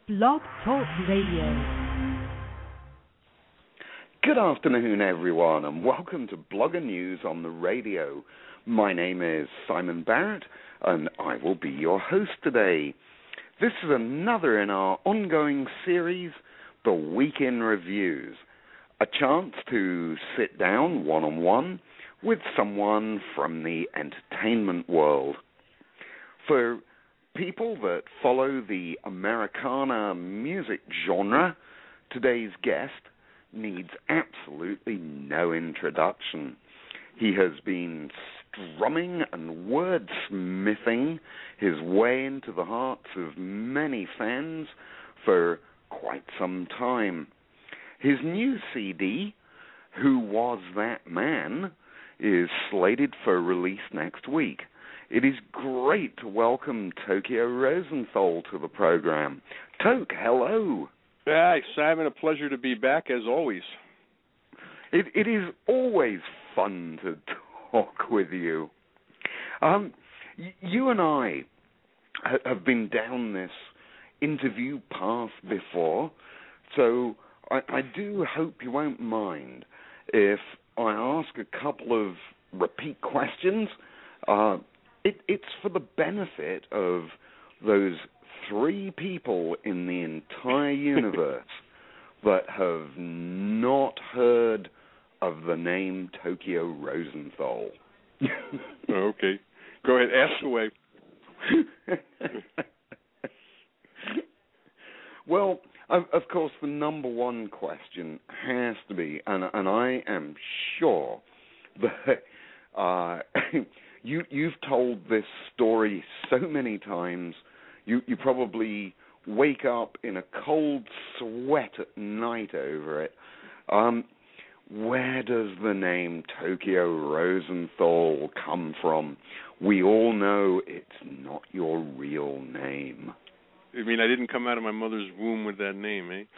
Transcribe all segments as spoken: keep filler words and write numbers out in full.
Blog Talk Radio. Good afternoon, everyone, and welcome to Blogger News on the Radio. My name is Simon Barrett, and I will be your host today. This is another in our ongoing series, The Week in Reviews, a chance to sit down one-on-one with someone from the entertainment world. For people that follow the Americana music genre, today's guest needs absolutely no introduction. He has been strumming and wordsmithing his way into the hearts of many fans for quite some time. His new C D, Who Was That Man?, is slated for release next week. It is great to welcome Tokyo Rosenthal to the program. Toke, hello. Hi, Simon. A pleasure to be back, as always. It, it is always fun to talk with you. Um, y- you and I ha- have been down this interview path before, so I, I do hope you won't mind if I ask a couple of repeat questions. Uh, It, it's for the benefit of those three people in the entire universe that have not heard of the name Tokyo Rosenthal. Okay. Go ahead. Ask away. Well, of, of course, the number one question has to be, and, and I am sure that... Uh, You, you've told this story so many times, you, you probably wake up in a cold sweat at night over it. Um, where does the name Tokyo Rosenthal come from? We all know it's not your real name. I mean, I didn't come out of my mother's womb with that name, eh?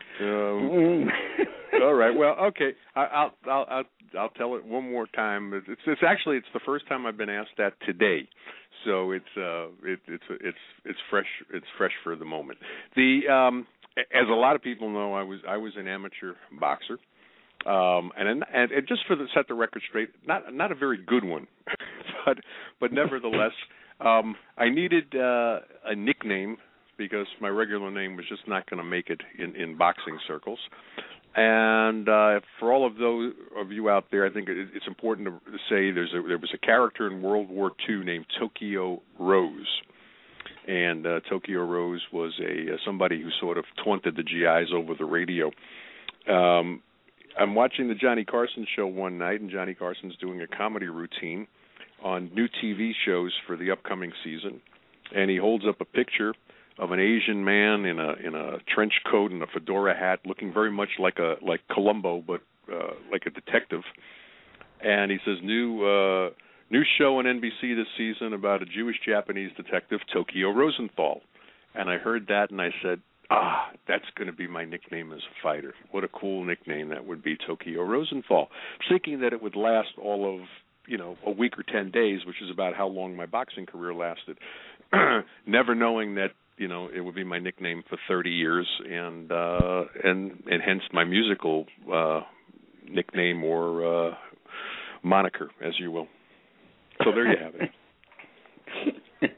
Um, all right. Well, okay. I, I'll I'll I'll I'll tell it one more time. It's it's actually it's the first time I've been asked that today, so it's uh it, it's it's it's fresh it's fresh for the moment. The um as a lot of people know, I was I was an amateur boxer, um and and, and just for the set the record straight, not not a very good one, but but nevertheless, um I needed uh, a nickname, because my regular name was just not going to make it in, in boxing circles. And uh, for all of those of you out there, I think it, it's important to say there's a, there was a character in World War Two named Tokyo Rose. And uh, Tokyo Rose was a uh, somebody who sort of taunted the G Is over the radio. Um, I'm watching the Johnny Carson show one night, and Johnny Carson's doing a comedy routine on new T V shows for the upcoming season. And he holds up a picture of an Asian man in a in a trench coat and a fedora hat, looking very much like a like Columbo, but uh, like a detective. And he says, "New uh, new show on N B C this season about a Jewish Japanese detective, Tokyo Rosenthal." And I heard that, and I said, "Ah, that's going to be my nickname as a fighter. What a cool nickname that would be, Tokyo Rosenthal." Thinking that it would last all of you know a week or ten days, which is about how long my boxing career lasted. Never knowing that. You know, it would be my nickname for thirty years, and uh, and and hence my musical uh, nickname or uh, moniker, as you will. So there you have it.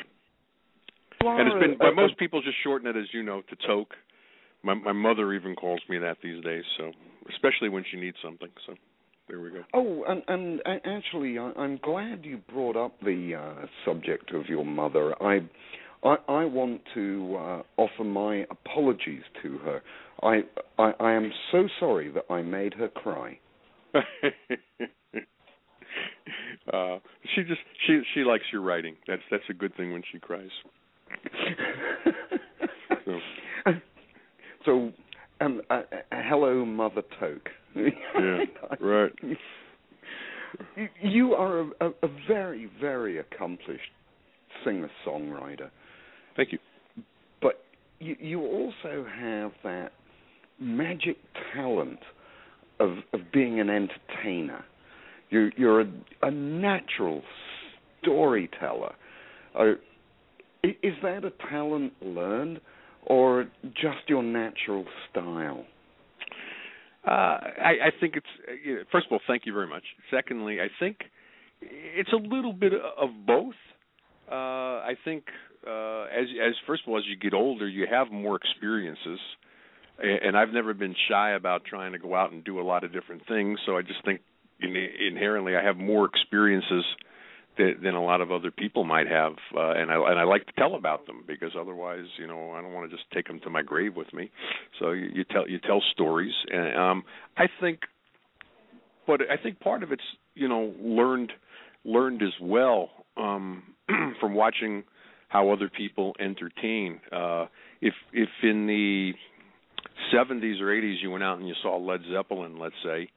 And it's been, but most people just shorten it, as you know, to Toke. My my mother even calls me that these days. So especially when she needs something. So there we go. Oh, and, and actually, I'm glad you brought up the uh, subject of your mother. I. I, I want to uh, offer my apologies to her. I, I I am so sorry that I made her cry. uh, she just she she likes your writing. That's that's a good thing when she cries. so, so um, uh, hello, Mother Toke. Yeah, right. You are a, a, a very very accomplished singer-songwriter. Thank you. But you, you also have that magic talent of of being an entertainer. You, you're a, a natural storyteller. Uh, is that a talent learned, or just your natural style? Uh, I, I think it's, first of all, thank you very much. Secondly, I think it's a little bit of both. Uh, I think uh, as, as first of all, as you get older, you have more experiences. And I've never been shy about trying to go out and do a lot of different things. So I just think inherently I have more experiences than a lot of other people might have, uh, and I and I like to tell about them, because otherwise, you know, I don't want to just take them to my grave with me. So you, you tell you tell stories, and um, I think, but I think part of it's, you know, learned learned as well um, from watching how other people entertain. Uh, if if in the seventies or eighties you went out and you saw Led Zeppelin, let's say,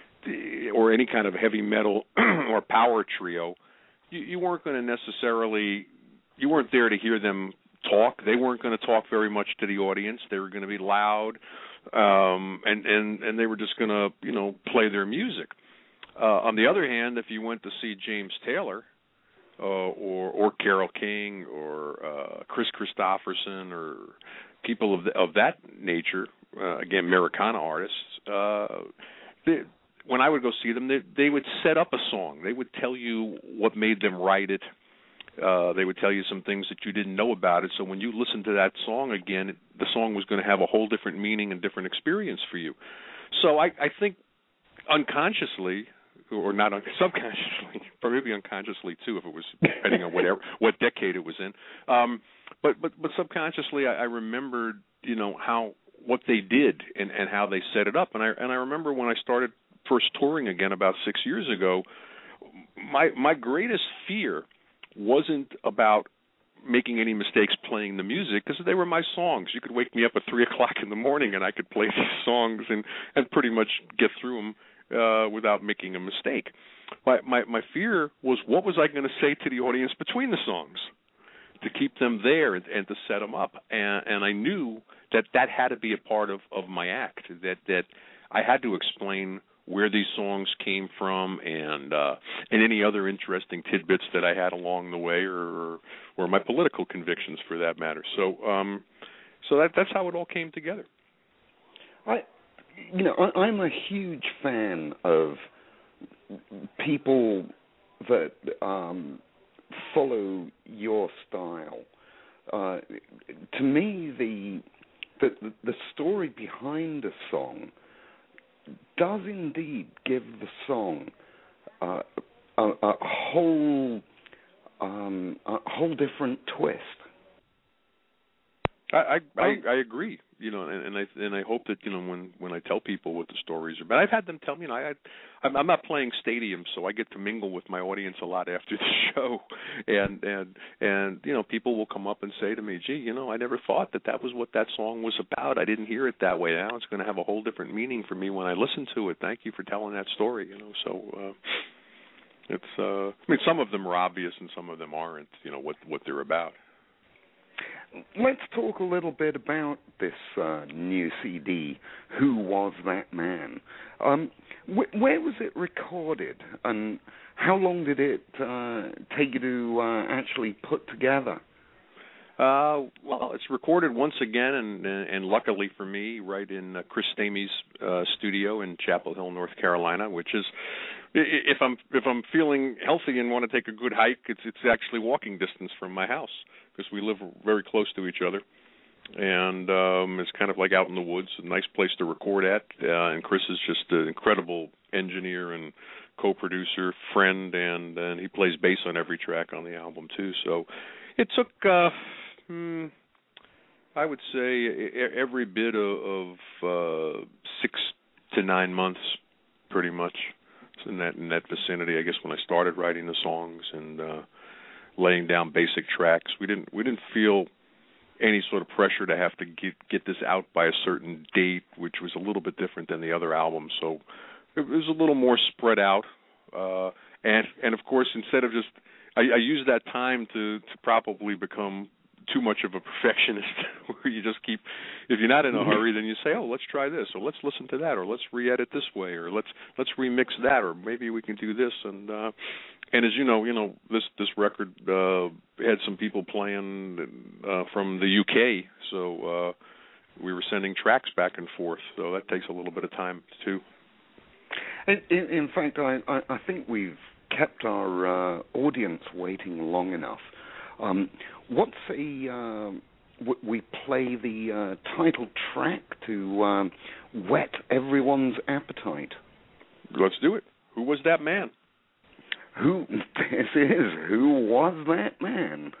or any kind of heavy metal or power trio, you, you weren't going to necessarily, you weren't there to hear them talk. They weren't going to talk very much to the audience. They were going to be loud, um, and, and, and they were just going to, you know, play their music. Uh, on the other hand, if you went to see James Taylor uh, or or Carole King or uh, Chris Christopherson or people of the, of that nature, uh, again, Americana artists, uh, they, when I would go see them, they, they would set up a song. They would tell you what made them write it. Uh, they would tell you some things that you didn't know about it. So when you listened to that song again, the song was going to have a whole different meaning and different experience for you. So I, I think unconsciously, or not un- subconsciously, or maybe unconsciously too, if it was depending on whatever what decade it was in. Um, but but but subconsciously, I, I remembered, you know, how what they did and, and how they set it up. And I and I remember when I started first touring again about six years ago, my my greatest fear wasn't about making any mistakes playing the music, because they were my songs. You could wake me up at three o'clock in the morning and I could play these songs and, and pretty much get through them uh, without making a mistake. My, my my fear was, what was I going to say to the audience between the songs to keep them there and, and to set them up? And, and I knew that that had to be a part of, of my act, that that I had to explain where these songs came from, and uh, and any other interesting tidbits that I had along the way, or or my political convictions, for that matter. So um, so that that's how it all came together. I, you know, I, I'm a huge fan of people that um, follow your style. Uh, to me, the, the the story behind a song does indeed give the song uh, a, a whole um, a whole different twist. I I, I, I agree, you know, and, and I and I hope that, you know, when, when I tell people what the stories are. But I've had them tell me, you know, I I'm, I'm not playing stadiums, so I get to mingle with my audience a lot after the show, and and and you know, people will come up and say to me, gee, you know, I never thought that that was what that song was about. I didn't hear it that way. Now it's going to have a whole different meaning for me when I listen to it. Thank you for telling that story, you know. So uh, it's uh, I mean, some of them are obvious and some of them aren't, you know, what what they're about. Let's talk a little bit about this uh, new C D, Who Was That Man? Um, wh- where was it recorded, and how long did it uh, take you to uh, actually put together? Uh, well, it's recorded once again, and, and luckily for me, right in uh, Chris Stamey's uh, studio in Chapel Hill, North Carolina, which is, if I'm if I'm feeling healthy and want to take a good hike, it's it's actually walking distance from my house, because we live very close to each other, and um, it's kind of like out in the woods, a nice place to record at. Uh, and Chris is just an incredible engineer and co-producer, friend, and and he plays bass on every track on the album too. So it took. Uh, Hmm, I would say every bit of, of uh, six to nine months, pretty much, in that in that vicinity. I guess when I started writing the songs and uh, laying down basic tracks, we didn't we didn't feel any sort of pressure to have to get get this out by a certain date, which was a little bit different than the other albums. So it was a little more spread out, uh, and and of course, instead of just I, I used that time to to probably become too much of a perfectionist, where you just keep, if you're not in a hurry, then you say, oh, let's try this, or let's listen to that, or let's re-edit this way, or let's let's remix that, or maybe we can do this. And uh, And as you know, you know this this record uh, had some people playing uh, from the U K, so uh, we were sending tracks back and forth. So that takes a little bit of time too. In, in, in fact, I, I, I think we've kept our uh, audience waiting long enough. Um, what's a uh, w- we play the uh, title track to um, whet everyone's appetite? Let's do it. Who was that man? Who this is? Who was that man?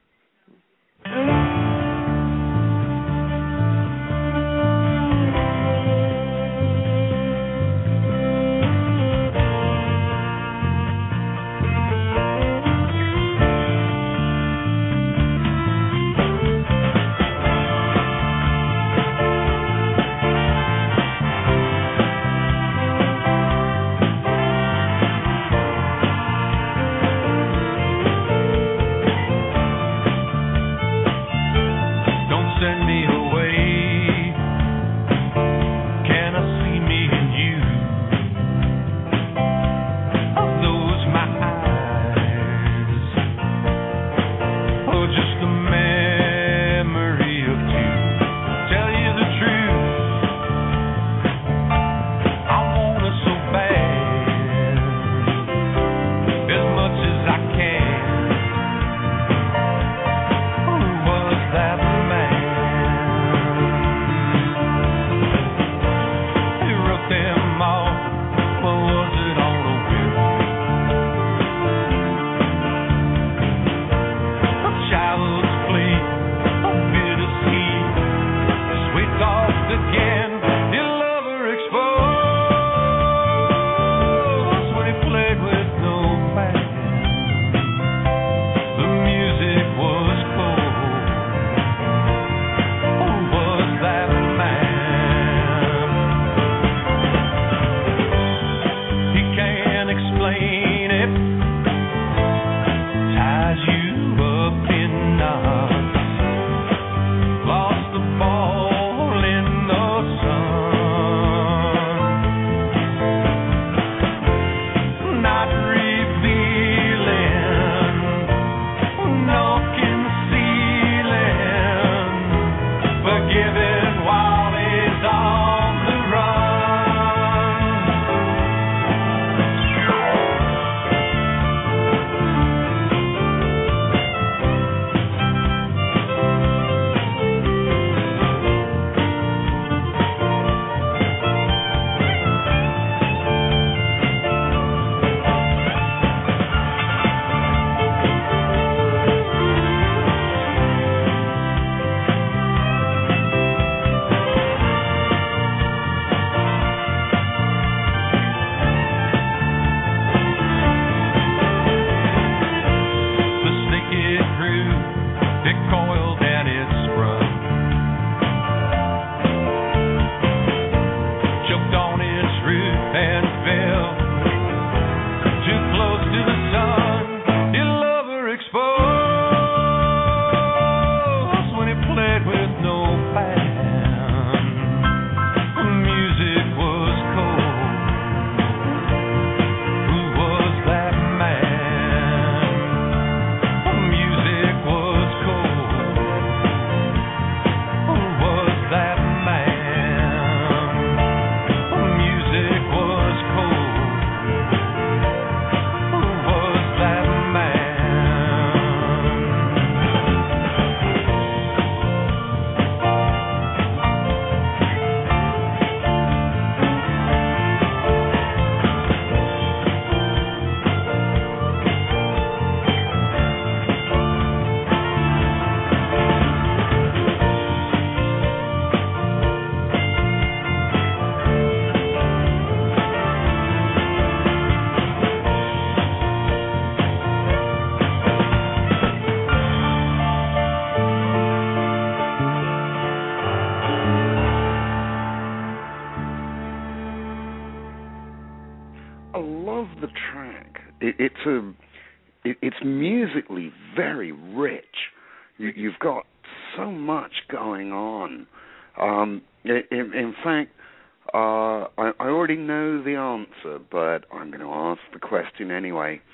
it, it's a it, it's musically very rich. You, you've got so much going on. Um, in, in fact, uh, I, I already know the answer, but I'm going to ask the question anyway.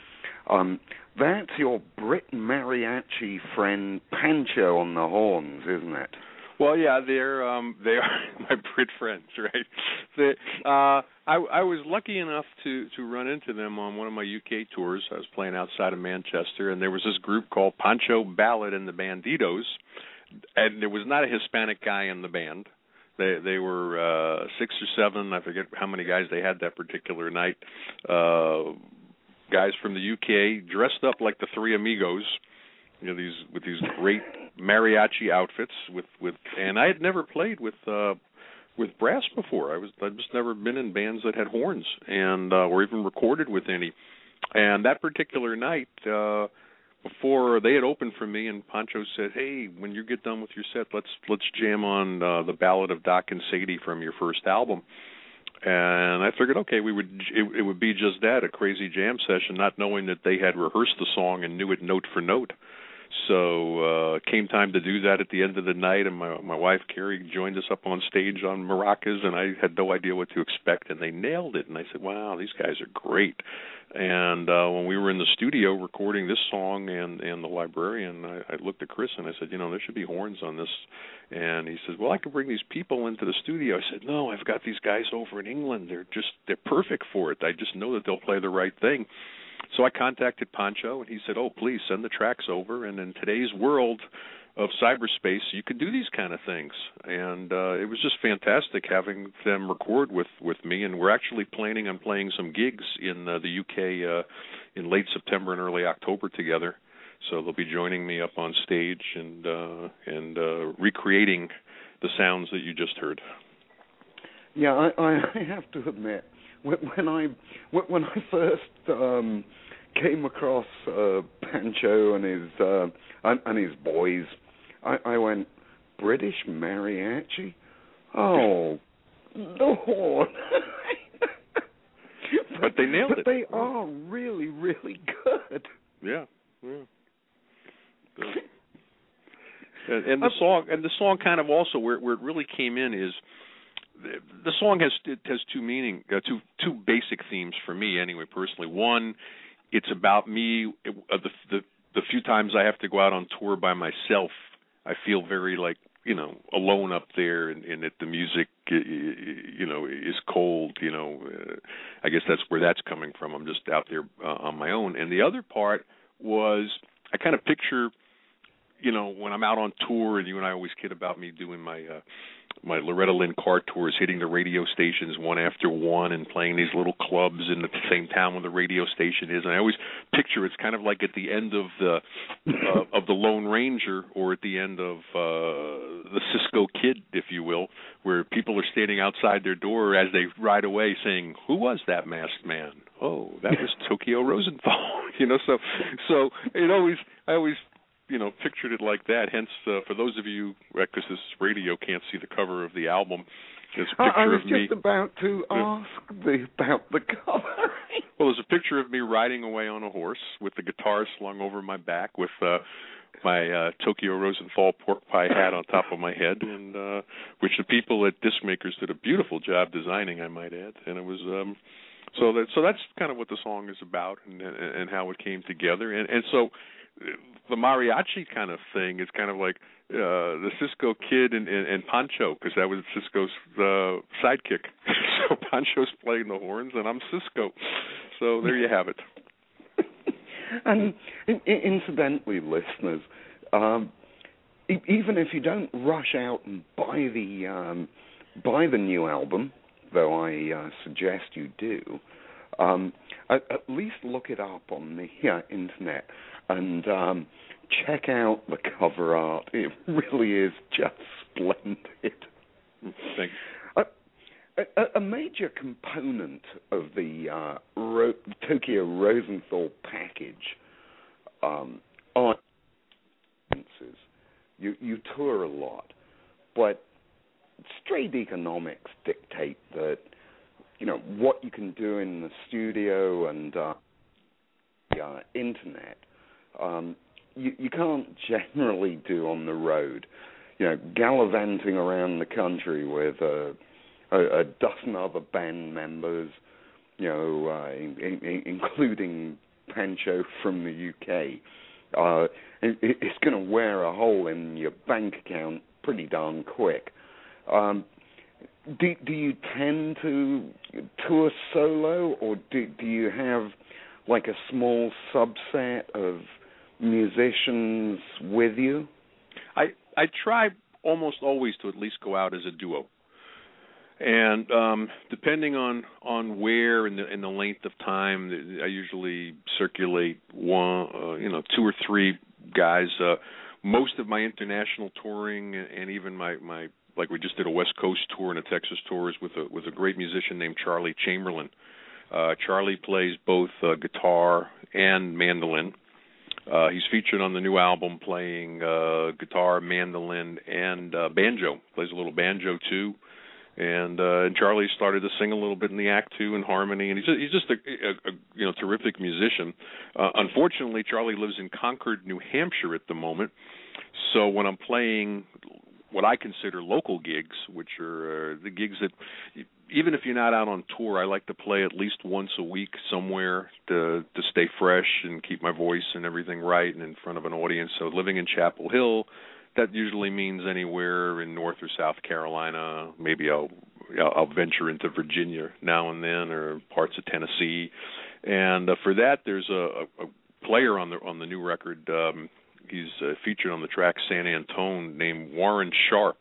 Um, that's your Brit mariachi friend Pancho on the horns, isn't it? Well, yeah, they're um, they are my Brit friends, right? They, uh, I, I was lucky enough to, to run into them on one of my U K tours. I was playing outside of Manchester, and there was this group called Pancho Ballad and the Bandidos, and there was not a Hispanic guy in the band. They they were uh, six or seven, I forget how many guys they had that particular night. Uh, guys from the U K dressed up like the Three Amigos. You know, these with these great mariachi outfits with, with and I had never played with uh with brass before. I was I'd just never been in bands that had horns and uh, or even recorded with any. And that particular night, uh before they had opened for me, and Pancho said, "Hey, when you get done with your set, let's let's jam on uh, the Ballad of Doc and Sadie from your first album." And I figured, okay, we would it, it would be just that, a crazy jam session, not knowing that they had rehearsed the song and knew it note for note. So uh, it came time to do that at the end of the night, and my my wife Carrie joined us up on stage on maracas, and I had no idea what to expect, and they nailed it. And I said, "Wow, these guys are great." And uh, when we were in the studio recording this song and and the Librarian, I, I looked at Chris and I said, "You know, there should be horns on this." And he says, "Well, I could bring these people into the studio." I said, "No, I've got these guys over in England. They're just they're perfect for it. I just know that they'll play the right thing." So I contacted Pancho, and he said, "Oh, please send the tracks over. And in today's world of cyberspace, you can do these kind of things." And uh, it was just fantastic having them record with, with me. And we're actually planning on playing some gigs in uh, the U K uh, in late September and early October together. So they'll be joining me up on stage and uh, and uh, recreating the sounds that you just heard. Yeah, I, I have to admit, when I when I first um, came across uh, Pancho and his uh, and, and his boys, I, I went, British mariachi? Oh, Lord! but, but they nailed but it. But they are really, really good. Yeah, yeah. And, and the song, and the song, kind of also where where it really came in is. The song has it has two meaning, uh, two two basic themes for me anyway. Personally, one, it's about me. It, uh, the, the the few times I have to go out on tour by myself, I feel very like you know alone up there, and, and that the music you know is cold. You know, uh, I guess that's where that's coming from. I'm just out there uh, on my own. And the other part was I kind of picture, you know, when I'm out on tour, and you and I always kid about me doing my. Uh, my Loretta Lynn car tours, hitting the radio stations one after one and playing these little clubs in the same town where the radio station is. And I always picture it's kind of like at the end of the uh, of the Lone Ranger, or at the end of uh, the Cisco Kid, if you will, where people are standing outside their door as they ride away saying, "Who was that masked man? Oh, that was Tokyo Rosenthal." you know, so so it always I always you know, pictured it like that. Hence, uh, for those of you, because this radio can't see the cover of the album, there's a picture I was of me. just about to ask the, about the cover. Well, there's a picture of me riding away on a horse with the guitar slung over my back, with uh, my uh, Tokyo Rosenthal pork pie hat on top of my head, and uh, which the people at Discmakers did a beautiful job designing, I might add. And it was um, so that so that's kind of what the song is about, and and, and how it came together, and and so. The mariachi kind of thing is kind of like uh, the Cisco Kid and, and, and Pancho, because that was Cisco's uh, sidekick. So Pancho's playing the horns, and I'm Cisco. So there you have it. And in, incidentally, listeners, um, e- even if you don't rush out and buy the um, buy the new album, though I uh, suggest you do, um, at, at least look it up on the uh, internet. And um, check out the cover art. It really is just splendid. Thanks. A, a, a major component of the uh, Ro- Tokyo Rosenthal package um, are you, you tour a lot, but straight economics dictate that you know what you can do in the studio and uh, the uh, internet. Um, you, you can't generally do on the road. You know, gallivanting around the country with a, a, a dozen other band members, you know, uh, in, in, including Pancho from the U K. Uh, it, it's going to wear a hole in your bank account pretty darn quick. Um, do, do you tend to tour solo, or do, do you have like a small subset of musicians with you? I I try almost always to at least go out as a duo. And um, depending on, on where and the, and the length of time, I usually circulate one, uh, you know, two or three guys. Uh, most of my international touring and even my, my like we just did a West Coast tour and a Texas tour is with a with a great musician named Charlie Chamberlain. Uh, Charlie plays both uh, guitar and mandolin. Uh, he's featured on the new album playing uh, guitar, mandolin, and uh, banjo. Plays a little banjo too. And uh, and Charlie started to sing a little bit in the act too, in harmony, and he's just, he's just a, a, a you know terrific musician. Uh, unfortunately, Charlie lives in Concord, New Hampshire at the moment. So when I'm playing what I consider local gigs, which are uh, the gigs that even if you're not out on tour, I like to play at least once a week somewhere to to stay fresh and keep my voice and everything right and in front of an audience. So living in Chapel Hill, that usually means anywhere in North or South Carolina. Maybe I'll I'll venture into Virginia now and then, or parts of Tennessee. And uh, for that, there's a, a player on the on the new record. Um, he's uh, featured on the track San Antone, named Warren Sharp.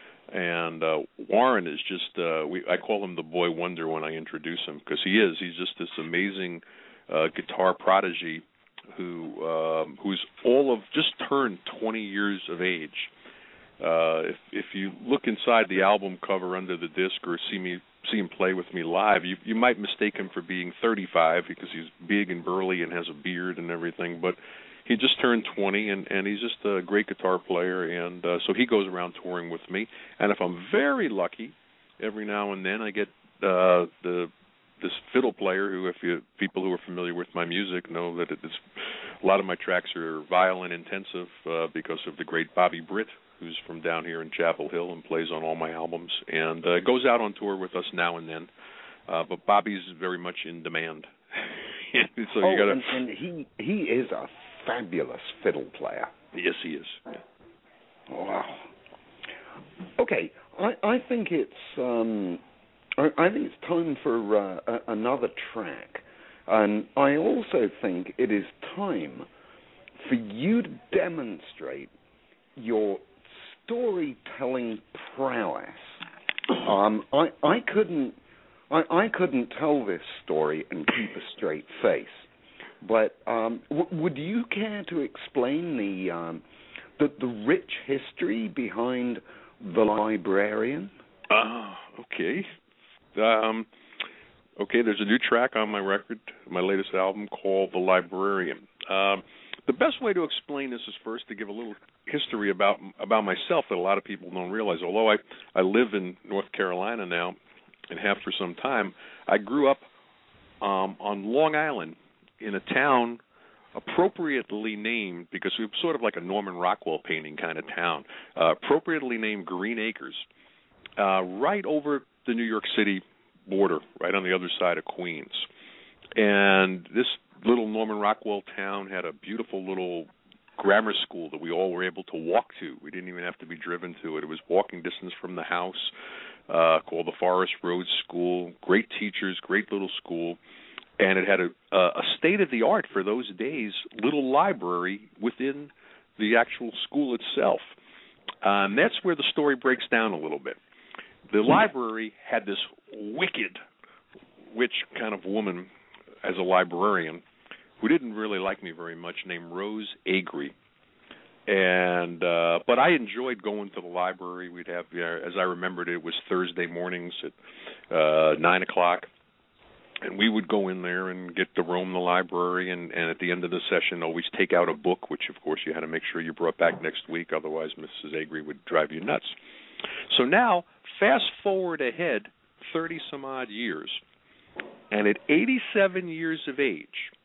And uh, Warren is just uh, we I call him the boy wonder when I introduce him, because he is. He's just this amazing uh, guitar prodigy who um, who's all of just turned twenty years of age. Uh, if if you look inside the album cover under the disc, or see me see him play with me live, you you might mistake him for being thirty-five because he's big and burly and has a beard and everything. But he just turned twenty, and, and he's just a great guitar player, and uh, so he goes around touring with me. And if I'm very lucky, every now and then I get uh, the this fiddle player who, if you people who are familiar with my music know that it's a lot of my tracks are violin intensive uh, because of the great Bobby Britt, who's from down here in Chapel Hill and plays on all my albums, and uh, goes out on tour with us now and then. Uh, but Bobby's very much in demand. so oh, you gotta... and, and he he is a fabulous fiddle player. Yes, he is. Yeah. Wow. Okay, I, I think it's um, I, I think it's time for uh, a, another track, and I also think it is time for you to demonstrate your storytelling prowess. Um, I I couldn't I, I couldn't tell this story and keep a straight face. But um, w- would you care to explain the, um, the the rich history behind The Librarian? Oh, okay. Um, okay, there's a new track on my record, my latest album, called The Librarian. Um, the best way to explain this is first to give a little history about about myself that a lot of people don't realize. Although I, I live in North Carolina now and have for some time, I grew up um, on Long Island, in a town appropriately named, because we were sort of like a Norman Rockwell painting kind of town, uh, appropriately named Green Acres, uh, right over the New York City border, right on the other side of Queens. And this little Norman Rockwell town had a beautiful little grammar school that we all were able to walk to. We didn't even have to be driven to it. It was walking distance from the house, uh, called the Forest Road School. Great teachers, great little school. And it had a, a state-of-the-art, for those days, little library within the actual school itself. Uh, and that's where the story breaks down a little bit. The library had this wicked witch kind of woman as a librarian who didn't really like me very much, named Rose Agree. And uh, but I enjoyed going to the library. We'd have, uh, as I remembered, it was Thursday mornings at uh, nine o'clock. And we would go in there and get to roam the library, and, and at the end of the session, always take out a book, which, of course, you had to make sure you brought back next week. Otherwise, Missus Agree would drive you nuts. So now, fast forward ahead thirty-some-odd years, and at eighty-seven years of age,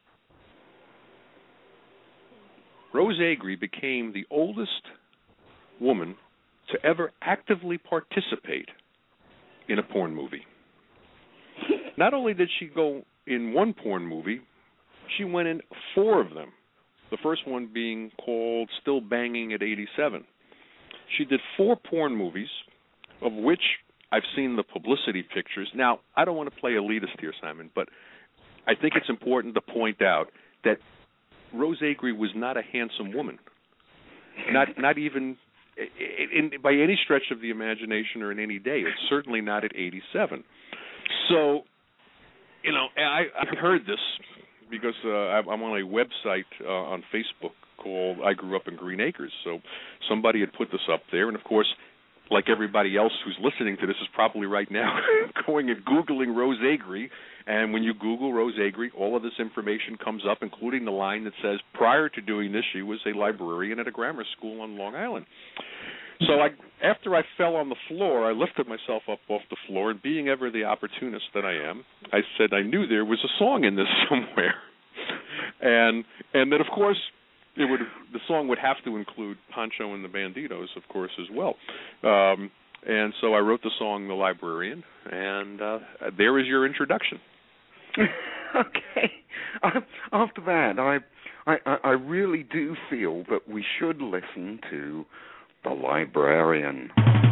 Rose Agree became the oldest woman to ever actively participate in a porn movie. Not only did she go in one porn movie, she went in four of them. The first one being called Still Banging at eighty-seven. She did four porn movies, of which I've seen the publicity pictures. Now, I don't want to play elitist here, Simon, but I think it's important to point out that Rose Agree was not a handsome woman. Not not even in, in, by any stretch of the imagination or in any day. It's certainly not at eighty-seven. So, you know, I, I heard this because uh, I'm on a website uh, on Facebook called I Grew Up in Green Acres. So somebody had put this up there, and of course, like everybody else who's listening to this is probably right now going and Googling Rose Agree, and when you Google Rose Agree, all of this information comes up, including the line that says, prior to doing this, she was a librarian at a grammar school on Long Island. So I, after I fell on the floor, I lifted myself up off the floor, and being ever the opportunist that I am, I said I knew there was a song in this somewhere. And and then, of course, it would the song would have to include Pancho and the Banditos, of course, as well. Um, and so I wrote the song The Librarian, and uh, there is your introduction. Okay. Uh, after that, I, I I really do feel that we should listen to The Librarian.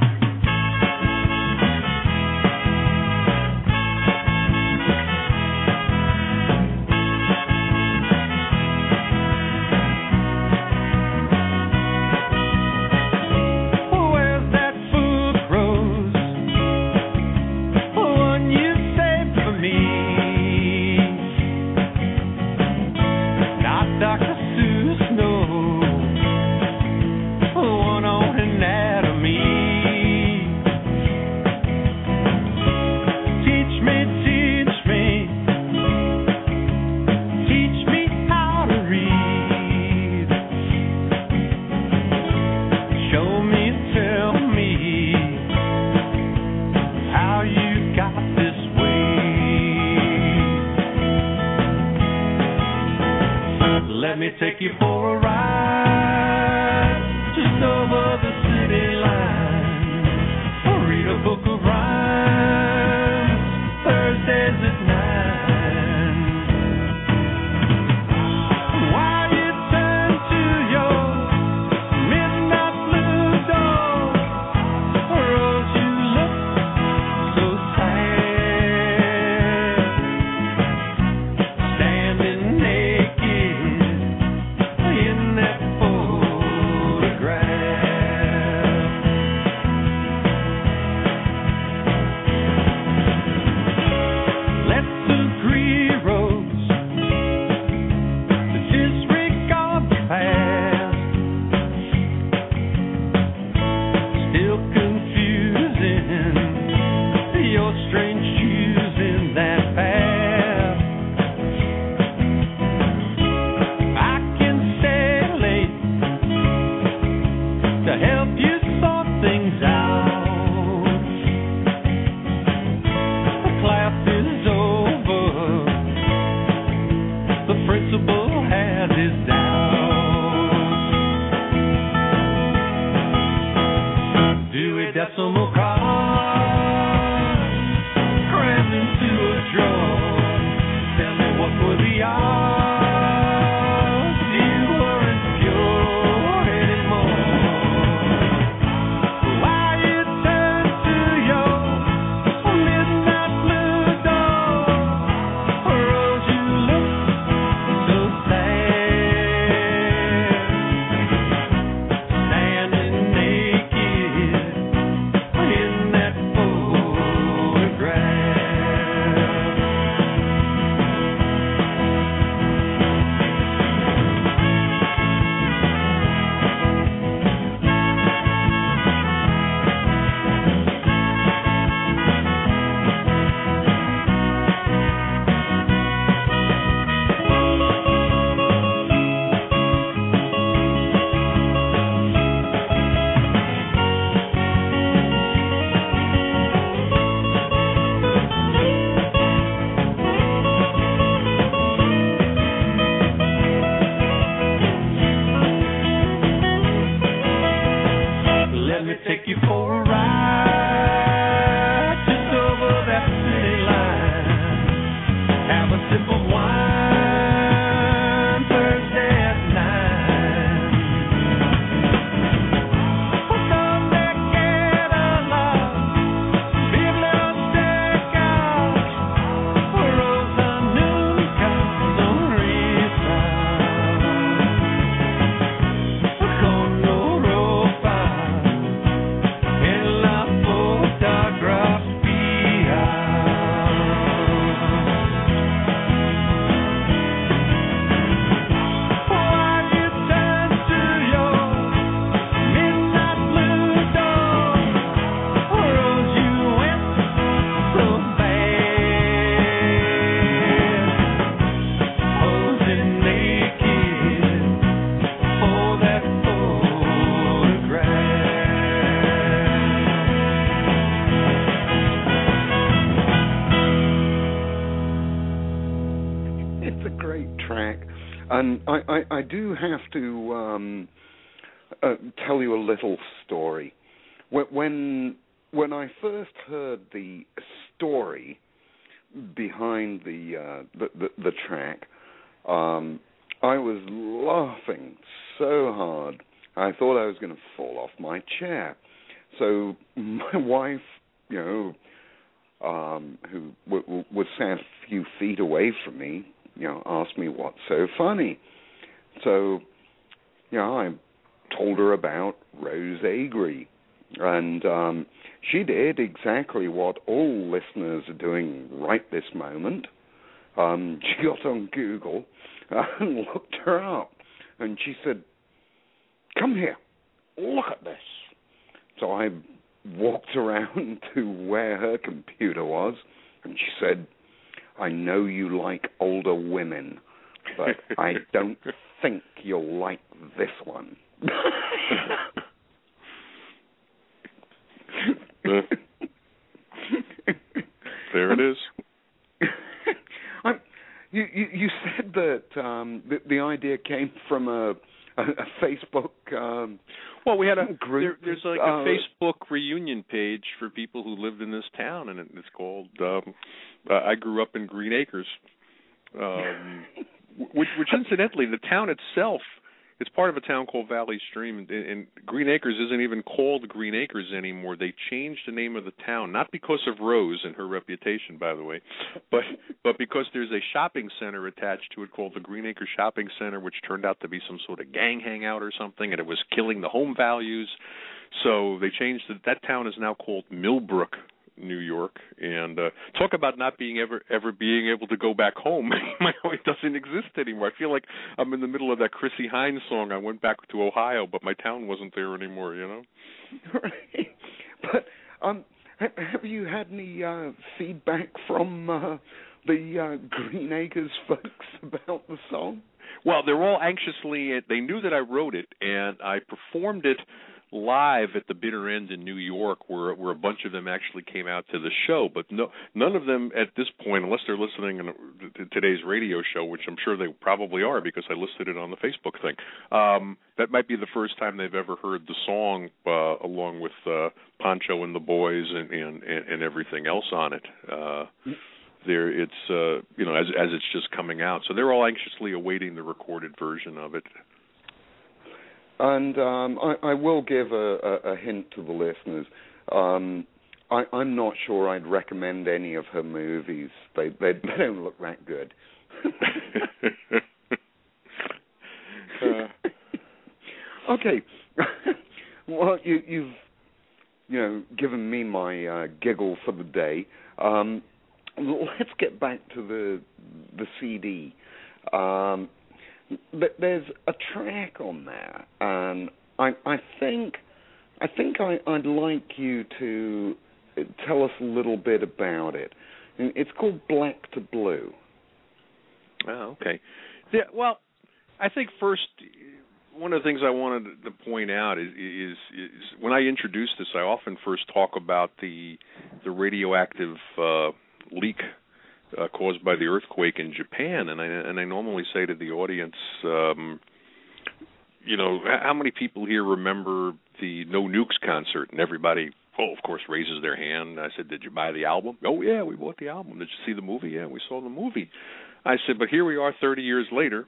Let me take you for a ride, just over the city line. I'll read a book of rhymes, Thursdays at nine. While you turn to your midnight blue door, Rose, you look so sad, standing naked in that photograph. Let's agree, Rose, to disregard the past. Still confusing your strange choosing that path. I can stay late to help you sort things out. The class is over, the principal has his doubts. Do a decimal cross, crammed into a drawer. Tell me, what were the odds you weren't pure anymore? Why you turn to your midnight blue door, Rose, you look so sad, standing naked in that And I, I, I do have to um, uh, tell you a little story. When when I first heard the story behind the uh, the, the, the track, um, I was laughing so hard I thought I was going to fall off my chair. So my wife, you know, um, who w- w- was sat a few feet away from me, you know, asked me what's so funny. So, you know, I told her about Rose Agree. And um, she did exactly what all listeners are doing right this moment. Um, she got on Google and looked her up. And she said, "Come here, look at this." So I walked around to where her computer was, and she said, "I know you like older women, but I don't think you'll like this one." There it is. I'm, you, you, you said that um, the, the idea came from a, a, a Facebook um, well, we had a group. There, there's like uh, a Facebook reunion page for people who lived in this town, and it's called. Um, uh, I grew up in Green Acres, um, which, which incidentally, the town itself. It's part of a town called Valley Stream, and, and Green Acres isn't even called Green Acres anymore. They changed the name of the town, not because of Rose and her reputation, by the way, but but because there's a shopping center attached to it called the Green Acres Shopping Center, which turned out to be some sort of gang hangout or something, and it was killing the home values. So they changed it. That town is now called Millbrook, New York, and uh, talk about not being ever ever being able to go back home. It doesn't exist anymore. I feel like I'm in the middle of that Chrissy Hines song. I went back to Ohio, but my town wasn't there anymore. You know. Right. But um, have you had any uh, feedback from uh, the uh, Green Acres folks about the song? Well, they're all anxiously. They knew that I wrote it, and I performed it live at the Bitter End in New York, where where a bunch of them actually came out to the show. But no, none of them at this point, unless they're listening to today's radio show, which I'm sure they probably are because I listed it on the Facebook thing. Um, that might be the first time they've ever heard the song, uh, along with uh, Pancho and the Boys and, and, and everything else on it. Uh, there, it's uh, you know as as it's just coming out, so they're all anxiously awaiting the recorded version of it. And um, I, I will give a, a, a hint to the listeners. Um, I, I'm not sure I'd recommend any of her movies. They they, they don't look that good. uh. Okay. Well, you, you've you know given me my uh, giggle for the day. Um, let's get back to the the C D. Um, But there's a track on there, and I, I think, I think I, I'd like you to tell us a little bit about it. It's called Black to Blue. Oh, okay. Yeah, well, I think first, one of the things I wanted to point out is, is, is when I introduce this, I often first talk about the the radioactive uh, leak Uh, caused by the earthquake in Japan, and I and I normally say to the audience, um, you know, how many people here remember the No Nukes concert? And everybody, oh, of course, raises their hand. I said, "Did you buy the album?" "Oh yeah, we bought the album." "Did you see the movie?" "Yeah, we saw the movie." I said, "But here we are, thirty years later,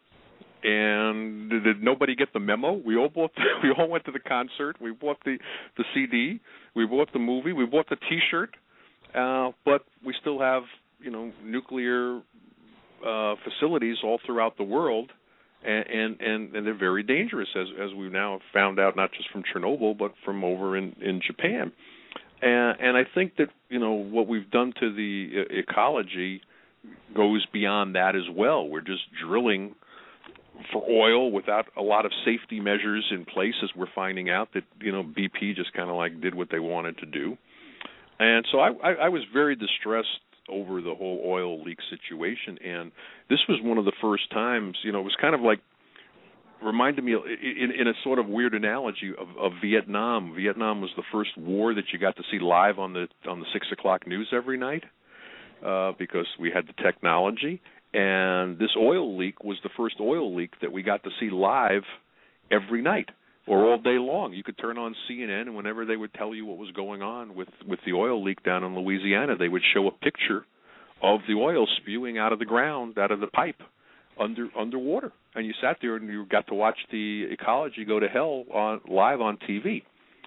and did, did nobody get the memo? We all bought. The, we all went to the concert. We bought the the C D. We bought the movie. We bought the T-shirt, uh, but we still have." you know, nuclear uh, facilities all throughout the world, and, and, and, and they're very dangerous, as as we've now found out, not just from Chernobyl, but from over in, in Japan. And, and I think that, you know, what we've done to the uh, ecology goes beyond that as well. We're just drilling for oil without a lot of safety measures in place, as we're finding out that, you know, B P just kind of like did what they wanted to do. And so I, I, I was very distressed over the whole oil leak situation, and this was one of the first times, you know, it was kind of like, reminded me in, in a sort of weird analogy of, of Vietnam. Vietnam was the first war that you got to see live on the on the six o'clock news every night, uh, because we had the technology. And this oil leak was the first oil leak that we got to see live every night or all day long. You could turn on C N N, and whenever they would tell you what was going on with, with the oil leak down in Louisiana, they would show a picture of the oil spewing out of the ground, out of the pipe, under underwater. And you sat there and you got to watch the ecology go to hell on live on T V.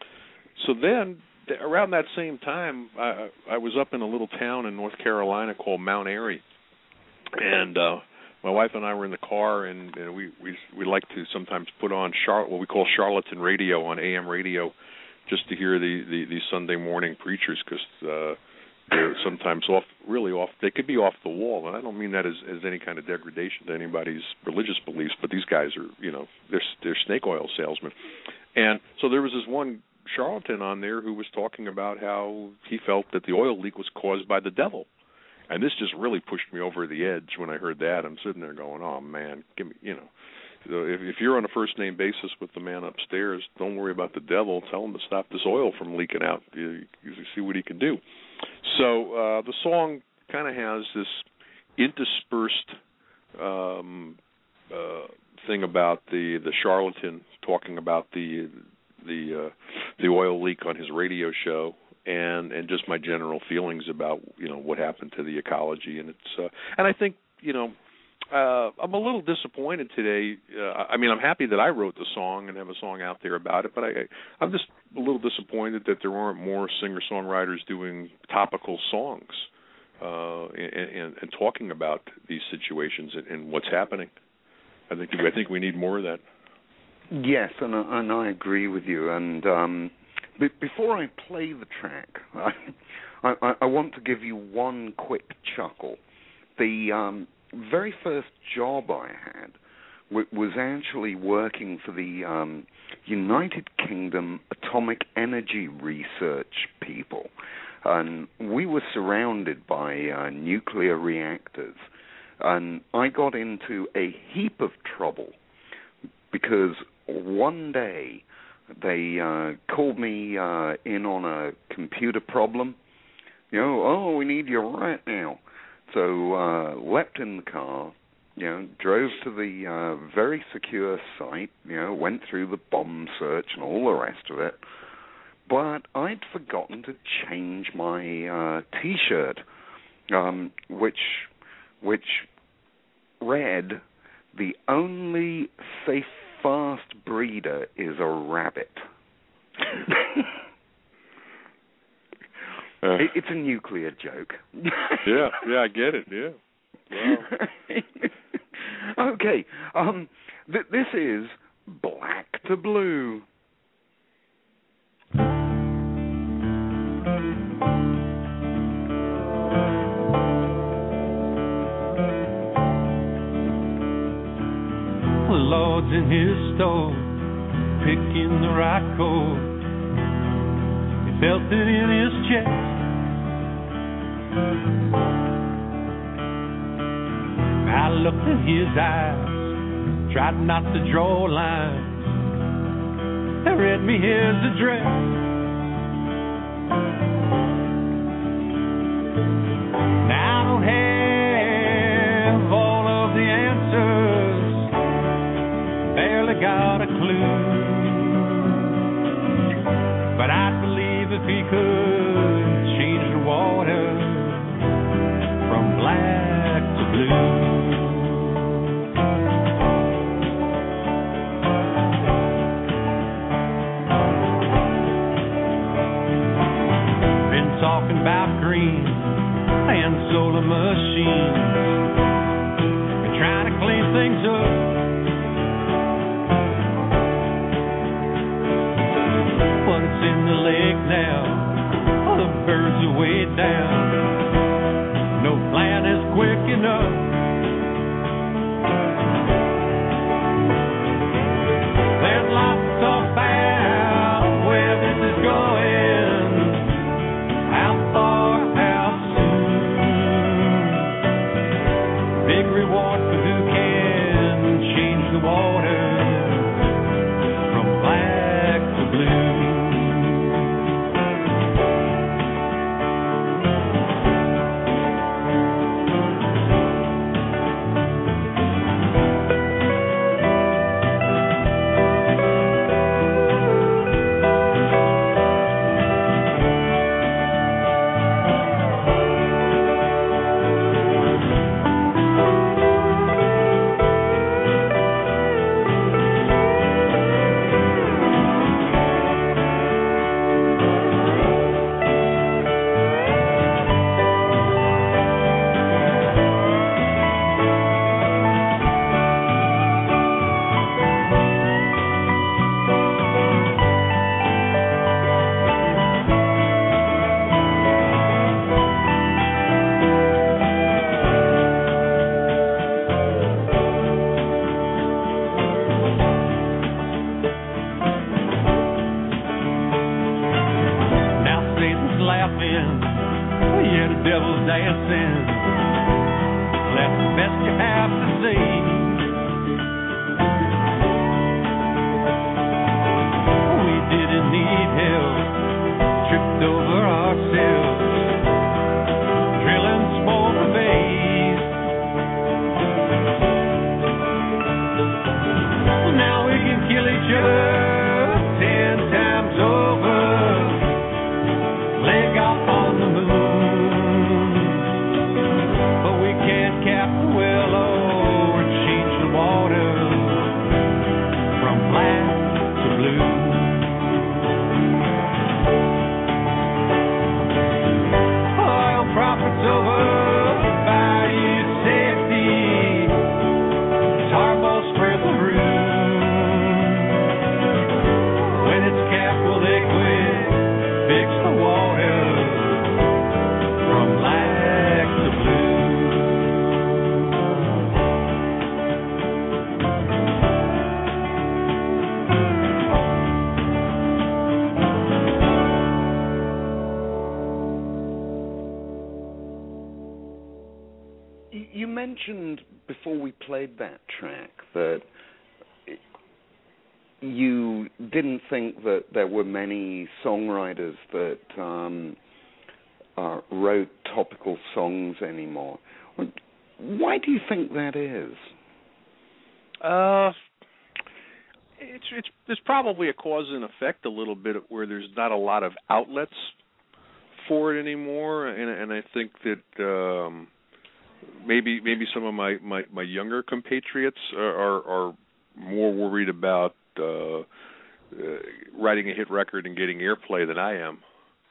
So then, around that same time, I, I was up in a little town in North Carolina called Mount Airy, and uh, my wife and I were in the car, and, and we, we we like to sometimes put on Char- what we call charlatan radio on A M radio, just to hear the, the, the Sunday morning preachers, because uh, they're sometimes off, really off. They could be off the wall, and I don't mean that as, as any kind of degradation to anybody's religious beliefs. But these guys are, you know, they're they're snake oil salesmen, and so there was this one charlatan on there who was talking about how he felt that the oil leak was caused by the devil, and this just really pushed me over the edge when I heard that. I'm sitting there going, "Oh man, give me, you know." So if, if you're on a first-name basis with the man upstairs, don't worry about the devil. Tell him to stop this oil from leaking out. You, you see what he can do. So uh, the song kind of has this interspersed um, uh, thing about the, the charlatan talking about the the uh, the oil leak on his radio show, and, and just my general feelings about, you know, what happened to the ecology. And it's uh, and I think, you know, Uh, I'm a little disappointed today. Uh, I mean, I'm happy that I wrote the song and have a song out there about it, but I, I'm just a little disappointed that there aren't more singer-songwriters doing topical songs uh, and, and, and talking about these situations and, and what's happening. I think I think we need more of that. Yes, and, and I agree with you. And um, b- before I play the track, I, I, I want to give you one quick chuckle. The um, very first job I had w- was actually working for the um, United Kingdom Atomic Energy Research people. And we were surrounded by uh, nuclear reactors. And I got into a heap of trouble because one day they uh, called me uh, in on a computer problem. You know, oh, we need you right now. So uh, leapt in the car, you know, drove to the uh, very secure site, you know, went through the bomb search and all the rest of it. But I'd forgotten to change my uh, T-shirt, um, which which read, "The only safe, fast breeder is a rabbit." Uh, it, it's a nuclear joke. yeah, yeah, I get it. Yeah. Wow. Okay. Um, th- this is Black to Blue. Lord's in his store, picking the right chord. He felt it in his chest. I looked in his eyes, tried not to draw lines. They read me his address. Now I don't have all of the answers, barely got a clue, but I'd believe if he could change the water from black to blue. Been talking about green and solar machines, been trying to clean things up. But it's in the lake now, all the birds are way down. No plan is quick enough. There's lots to talk about where this is going, how far, how soon. Big reward for who can change the water from black to blue. laughing, yeah, the devil's dancing. That's the best you have to say. We didn't need help, tripped over ourselves, drilling small bays. Now we can kill each other ten times over, leg off on the moon, but we can't cap the willow or change the water from black to blue. Oil profits over, bayou safety, tar balls spread the room. When it's capped, will they quit? Fix the water from black to blue. Y- You mentioned before we played that track that you didn't think that there were many songwriters that um, uh, wrote topical songs anymore. Why do you think that is? Uh, it's it's there's probably a cause and effect a little bit where there's not a lot of outlets for it anymore, and and I think that um, maybe maybe some of my, my, my younger compatriots are, are, are more worried about uh, uh, writing a hit record and getting airplay than I am.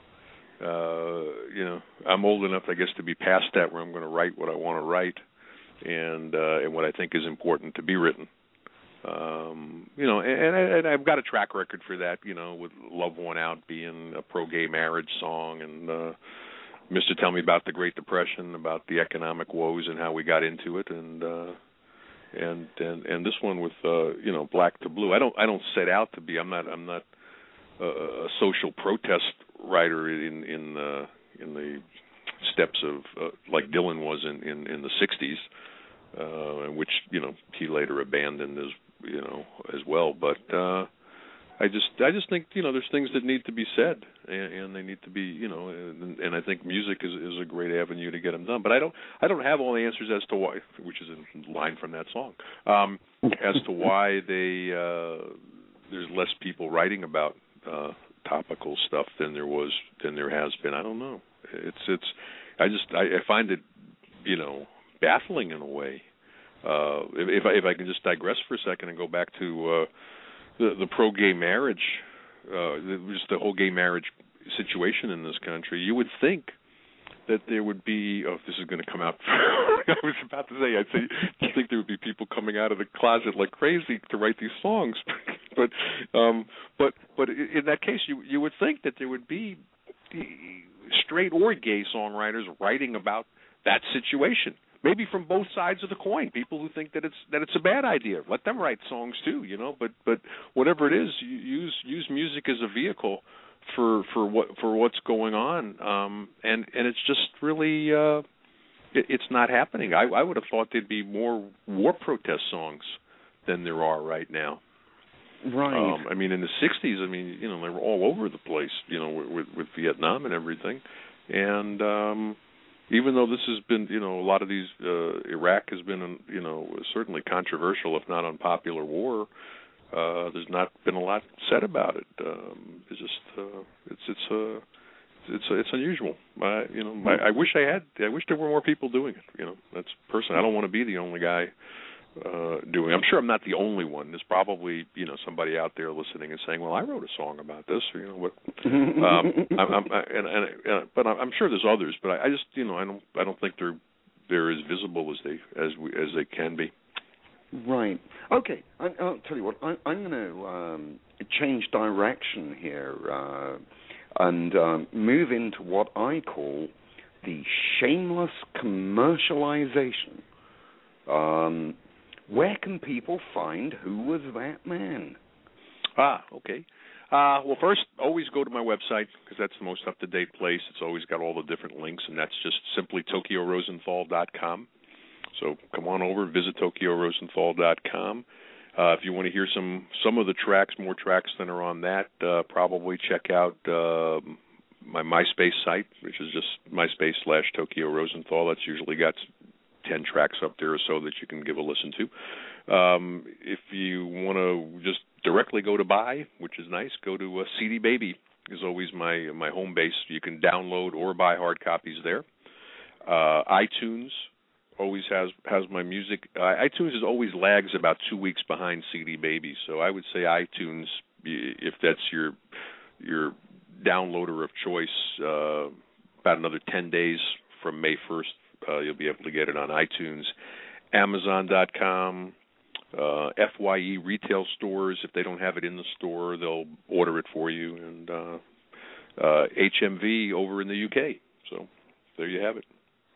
Uh, you know, I'm old enough, I guess, to be past that, where I'm going to write what I want to write and uh, and what I think is important to be written. Um, you know, and, and I've got a track record for that. You know, with "Love Won Out" being a pro-gay marriage song, and uh, Mister Tell Me About the Great Depression, about the economic woes and how we got into it, and uh, and and and this one with uh, you know, Black to Blue. I don't I don't set out to be. I'm not I'm not a, a social protest writer in in uh, in the steps of uh, like Dylan was in, in, in the sixties, uh, which, you know, he later abandoned as you know as well. But uh, I just I just think, you know, there's things that need to be said, and, and they need to be, you know, and, and I think music is, is a great avenue to get them done. But I don't I don't have all the answers as to why, which is a line from that song, um, as to why they uh, there's less people writing about uh, topical stuff than there was than there has been. I don't know. It's it's. I just I, I find it, you know, baffling in a way. Uh, if, if I if I can just digress for a second and go back to uh, the the pro-gay marriage, uh, just the whole gay marriage situation in this country, you would think that there would be. Oh, this is going to come out. I was about to say. I'd say you think there would be people coming out of the closet like crazy to write these songs, but um, but but in that case, you you would think that there would be straight or gay songwriters writing about that situation. Maybe from both sides of the coin. People who think that it's that it's a bad idea, let them write songs too, you know. But but whatever it is, you use use music as a vehicle for for what for what's going on, um, and and it's just really uh, it, it's not happening. I, I would have thought there'd be more war protest songs than there are right now. Right. Um, I mean, in the sixties, I mean, you know, they were all over the place, you know, with, with Vietnam and everything. And um, even though this has been, you know, a lot of these, uh, Iraq has been, you know, certainly controversial, if not unpopular war. Uh, there's not been a lot said about it. Um, it's just, uh, it's it's uh, it's it's unusual. I, you know, I, I wish I had. I wish there were more people doing it. You know, that's personally. I don't want to be the only guy uh, doing. I'm sure I'm not the only one. There's probably, you know, somebody out there listening and saying, "Well, I wrote a song about this." Or, you know, what? um, I'm, I'm, I, and, and, and, but I'm sure there's others. But I, I just, you know, I don't. I don't think they're they're as visible as they as we, as they can be. Right. Okay. I, I'll tell you what. I, I'm going to um, change direction here uh, and um, move into what I call the shameless commercialization. Um, where can people find Who Was That Man? Ah, okay. Uh, well, first, always go to my website because that's the most up-to-date place. It's always got all the different links, and that's just simply Tokyo Rosenthal dot com. So come on over, visit Tokyo Rosenthal dot com. Uh, if you want to hear some some of the tracks, more tracks than are on that, uh, probably check out uh, my MySpace site, which is just MySpace slash Tokyo Rosenthal. That's usually got ten tracks up there or so that you can give a listen to. Um, if you want to just directly go to buy, which is nice, go to uh, C D Baby is always my my home base. You can download or buy hard copies there. Uh, iTunes always has has my music. Uh, iTunes is always lags about two weeks behind C D Baby, so I would say iTunes, if that's your your downloader of choice, uh, about another ten days from May first, uh, you'll be able to get it on iTunes. Amazon dot com, uh, F Y E retail stores, if they don't have it in the store, they'll order it for you, and uh, uh, H M V over in the U K. So there you have it.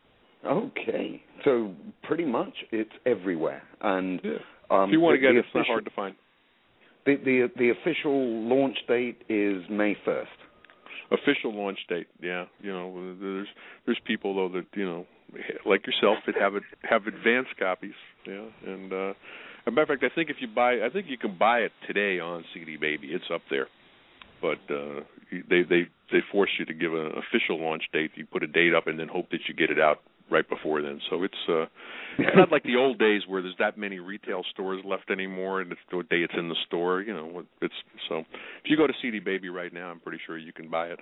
Okay, so pretty much it's everywhere. And yeah. um, if you want to get the it, it's official, not hard to find. The, the the official launch date is May first. Official launch date, yeah. You know, there's there's people though that you know, like yourself, that have it have advanced copies, yeah. And uh, as a matter of fact, I think if you buy, I think you can buy it today on C D Baby. It's up there, but uh, they they they force you to give an official launch date. You put a date up and then hope that you get it out right before then. So it's uh, it's not like the old days where there's that many retail stores left anymore, and it's the day it's in the store. You know, it's so if you go to C D Baby right now, I'm pretty sure you can buy it.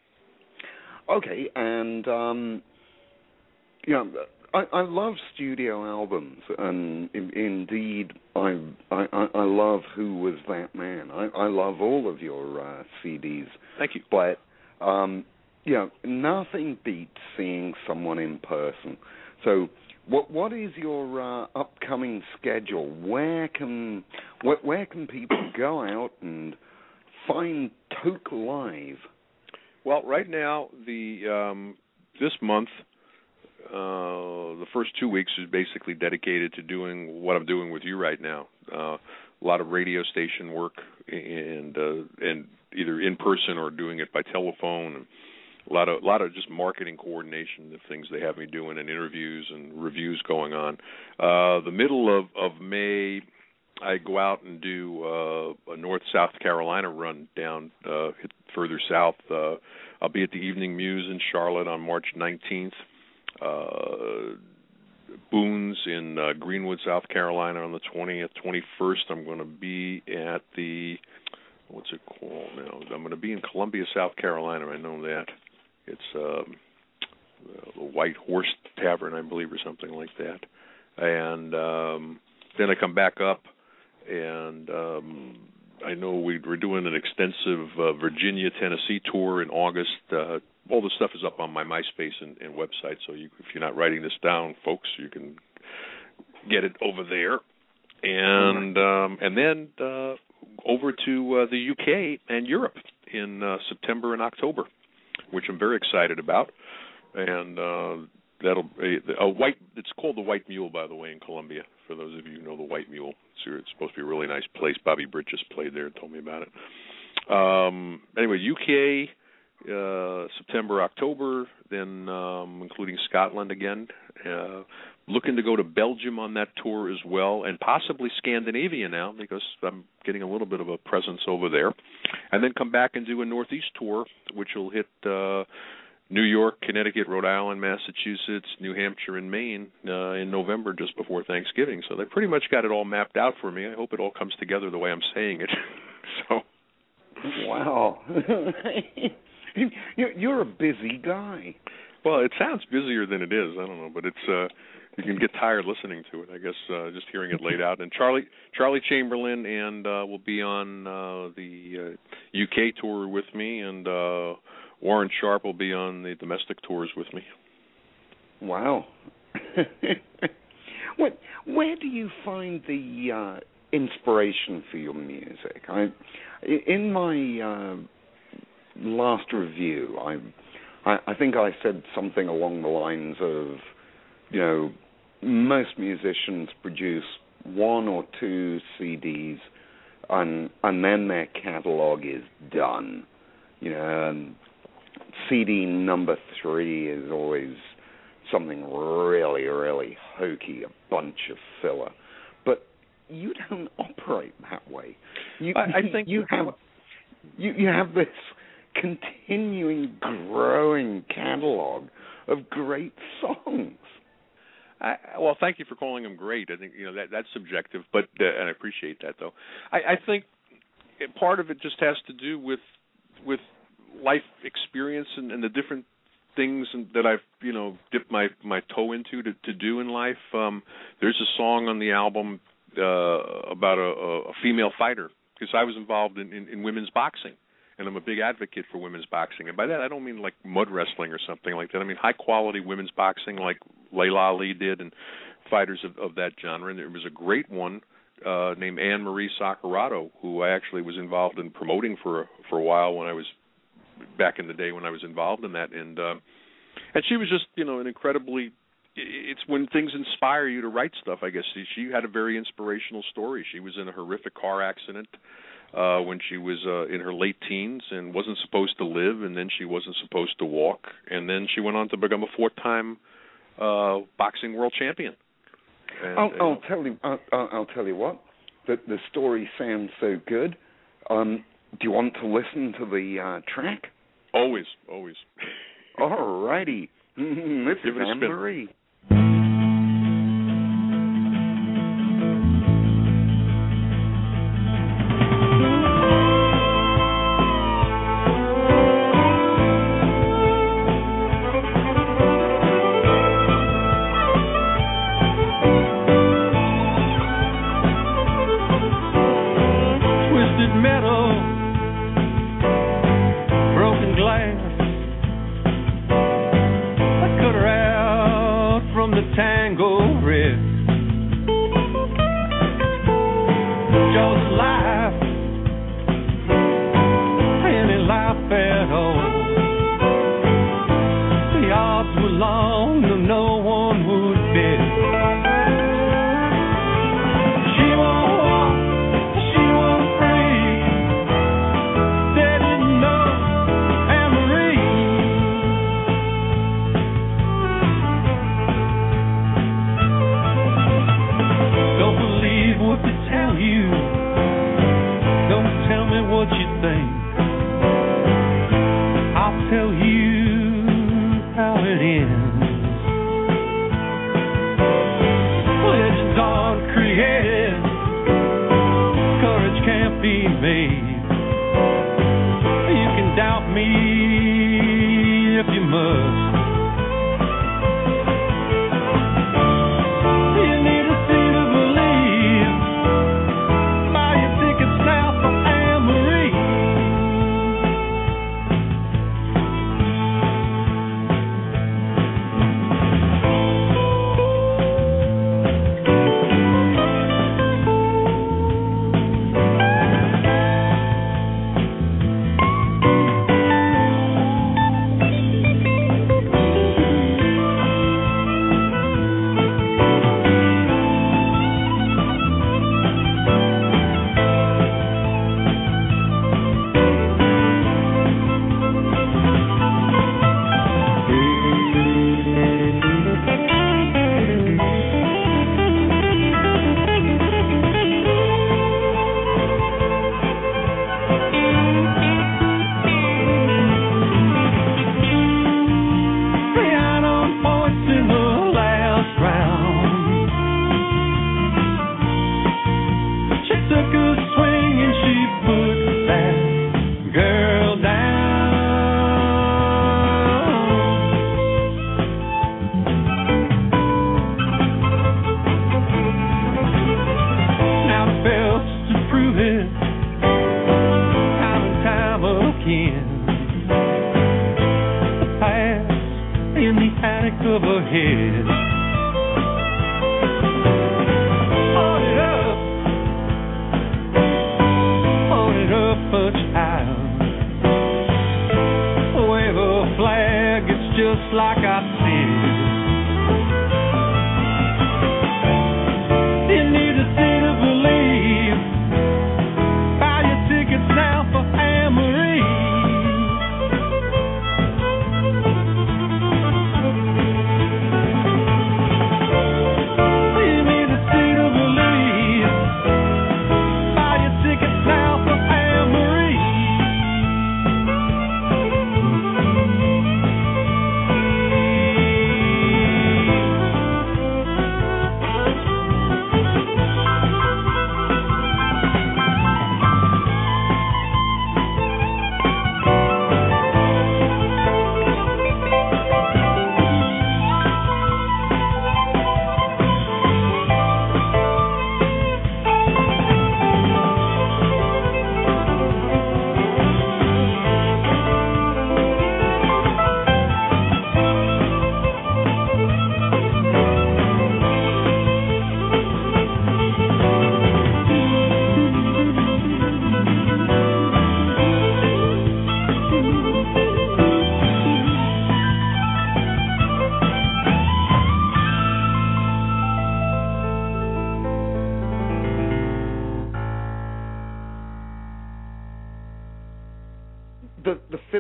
Okay, and um, you know, I, I love studio albums, and in, indeed, I, I I love Who Was That Man. I, I love all of your uh, C Ds. Thank you. But um, you know, nothing beats seeing someone in person. So, what what is your uh, upcoming schedule? Where can where, where can people go out and find Toke live? Well, right now, the um, this month, uh, the first two weeks is basically dedicated to doing what I'm doing with you right now. Uh, a lot of radio station work, and uh, and either in person or doing it by telephone. And a lot of a lot of just marketing coordination, the things they have me doing, and interviews and reviews going on. Uh, the middle of, of May, I go out and do uh, a North South Carolina run down uh, further south. Uh, I'll be at the Evening Muse in Charlotte on March nineteenth. Uh, Boone's in uh, Greenwood, South Carolina on the twentieth, twenty-first. I'm going to be at the, what's it called now? I'm going to be in Columbia, South Carolina. I know that. It's um, the White Horse Tavern, I believe, or something like that. And um, then I come back up, and um, I know we, we're doing an extensive uh, Virginia, Tennessee tour in August. Uh, all the stuff is up on my MySpace and, and website, so you, if you're not writing this down, folks, you can get it over there. And um, and then uh, over to uh, the U K and Europe in uh, September and October, which I'm very excited about. And uh, that'll a, a white. It's called the White Mule, by the way, in Columbia. For those of you who know the White Mule, it's, it's supposed to be a really nice place. Bobby Britt just played there and told me about it. Um, anyway, U K, uh, September, October, then um, including Scotland again. Uh, looking to go to Belgium on that tour as well, and possibly Scandinavia now, because I'm getting a little bit of a presence over there. And then come back and do a Northeast tour, which will hit uh, New York, Connecticut, Rhode Island, Massachusetts, New Hampshire, and Maine uh, in November, just before Thanksgiving. So they pretty much got it all mapped out for me. I hope it all comes together the way I'm saying it. So, wow. You're a busy guy. Well, it sounds busier than it is. I don't know, but it's uh, you can get tired listening to it, I guess, uh, just hearing it laid out. And Charlie Charlie Chamberlain and uh, will be on uh, the uh, U K tour with me, and uh, Warren Sharp will be on the domestic tours with me. Wow. What? Where do you find the uh, inspiration for your music? I, in my uh, last review, I. I think I said something along the lines of, you know, most musicians produce one or two C Ds and and then their catalog is done. You know, and C D number three is always something really, really hokey, a bunch of filler. But you don't operate that way. You, I, I think you have you, you have this continuing, growing catalog of great songs. I, well, thank you for calling them great. I think you know that that's subjective, but uh, and I appreciate that though. I, I think part of it just has to do with with life experience and, and the different things that I've you know dipped my, my toe into to, to do in life. Um, there's a song on the album uh, about a, a female fighter because I was involved in, in, in women's boxing. And I'm a big advocate for women's boxing. And by that, I don't mean like mud wrestling or something like that. I mean high-quality women's boxing like Layla Ali did and fighters of, of that genre. And there was a great one uh, named Anne Marie Saccarato, who I actually was involved in promoting for, for a while when I was back in the day when I was involved in that. And, uh, and she was just, you know, an incredibly – it's when things inspire you to write stuff, I guess. She, she had a very inspirational story. She was in a horrific car accident Uh, when she was uh, in her late teens and wasn't supposed to live, and then she wasn't supposed to walk, and then she went on to become a four-time uh, boxing world champion. And, I'll, uh, I'll tell you. I'll, I'll tell you what. The, the story sounds so good. Um, do you want to listen to the uh, track? Always, always. All righty. This Give is it a Anne spin. Marie.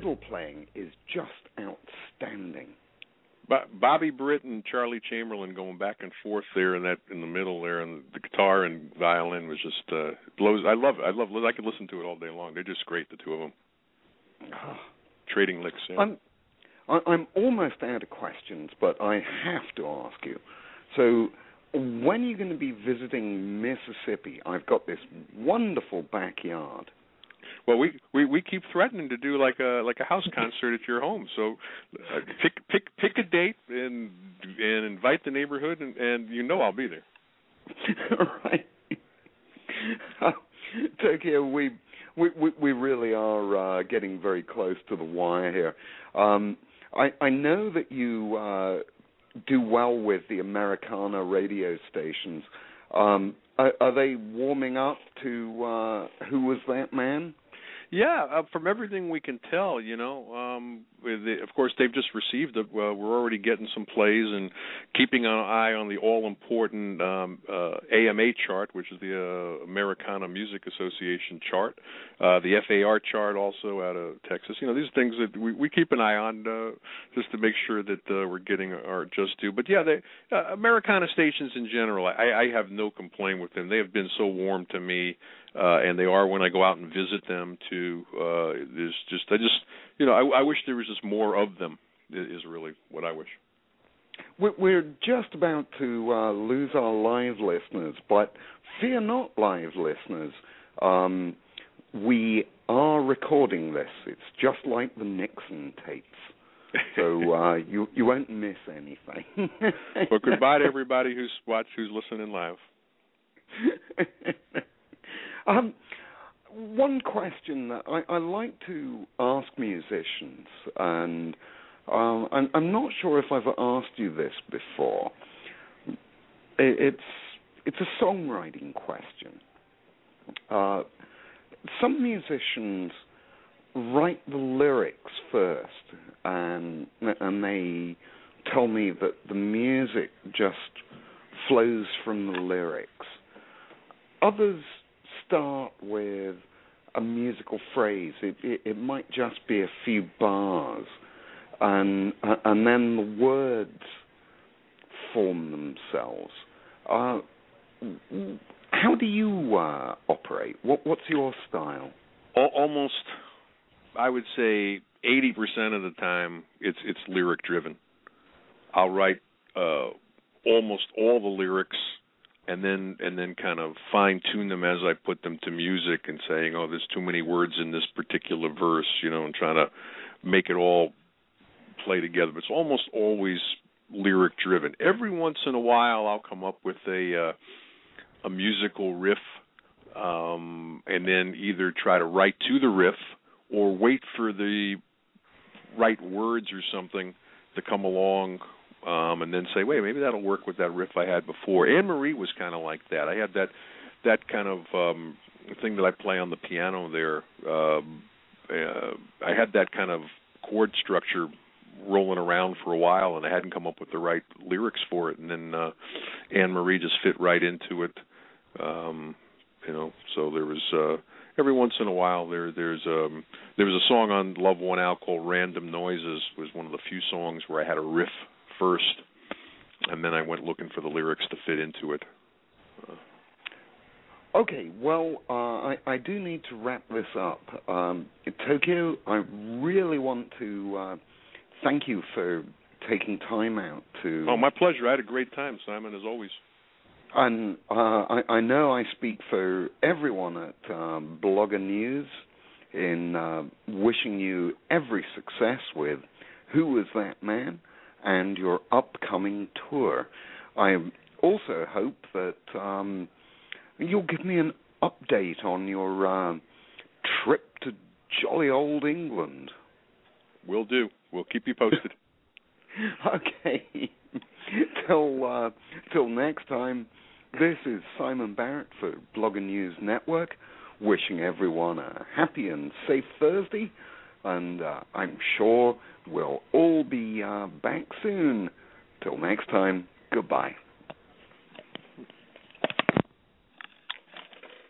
fiddle playing is just outstanding. Bo- Bobby Britt and Charlie Chamberlain going back and forth there in that in the middle there, and the guitar and violin was just uh, blows. I love it. I love. I could listen to it all day long. They're just great, the two of them. Trading licks. Yeah. I'm I'm almost out of questions, but I have to ask you. So, when are you going to be visiting Mississippi? I've got this wonderful backyard. Well, we, we, we keep threatening to do like a like a house concert at your home. So uh, pick pick pick a date and and invite the neighborhood, and, and you know I'll be there. Right. Uh, Tokyo, we, we we really are uh, getting very close to the wire here. Um, I I know that you uh, do well with the Americana radio stations. Um, are, are they warming up to uh, Who Was That Man? Yeah, uh, from everything we can tell, you know, um, the, of course they've just received it. Uh, we're already getting some plays and keeping an eye on the all-important um, uh, A M A chart, which is the uh, Americana Music Association chart, uh, the F A R chart also out of Texas. You know, these are things that we, we keep an eye on uh, just to make sure that uh, we're getting our just due. But yeah, they, uh, Americana stations in general, I, I have no complaint with them. They have been so warm to me. Uh, and they are when I go out and visit them too. Uh, there's just, I just, you know, I, I wish there was just more of them. Is really what I wish. We're just about to uh, lose our live listeners, but fear not, live listeners. Um, we are recording this. It's just like the Nixon tapes, so uh, you you won't miss anything. Well, goodbye to everybody who's watched, who's listening live. Um, one question that I, I like to ask musicians, and um, I'm, I'm not sure if I've asked you this before. It, it's it's a songwriting question. Uh, some musicians write the lyrics first, and and they tell me that the music just flows from the lyrics. Others start with a musical phrase. It, it, it might just be a few bars, and and then the words form themselves. Uh, how do you uh, operate? What, what's your style? Almost, I would say, eighty percent of the time, it's it's lyric driven. I'll write uh, almost all the lyrics, and then and then kind of fine-tune them as I put them to music and saying, oh, there's too many words in this particular verse, you know, and trying to make it all play together. But it's almost always lyric-driven. Every once in a while I'll come up with a, uh, a musical riff um, and then either try to write to the riff or wait for the right words or something to come along Um, and then say, wait, maybe that'll work with that riff I had before. Anne Marie was kind of like that. I had that that kind of um, thing that I play on the piano there. Um, uh, I had that kind of chord structure rolling around for a while, and I hadn't come up with the right lyrics for it. And then uh, Anne Marie just fit right into it. Um, you know, so there was uh, every once in a while there there's um, there was a song on Love One Out called "Random Noises." It was one of the few songs where I had a riff first, and then I went looking for the lyrics to fit into it. Uh, okay, well, uh, I, I do need to wrap this up. Um, Tokyo, I really want to uh, thank you for taking time out to... Oh, my pleasure. I had a great time, Simon, as always. And uh, I, I know I speak for everyone at um, Blogger News in uh, wishing you every success with Who Was That Man? And your upcoming tour. I also hope that um, you'll give me an update on your uh, trip to jolly old England. Will do. We'll keep you posted. Okay. till uh, till next time, this is Simon Barrett for Blogger News Network, wishing everyone a happy and safe Thursday. And uh, I'm sure we'll all be uh, back soon. Till next time, goodbye.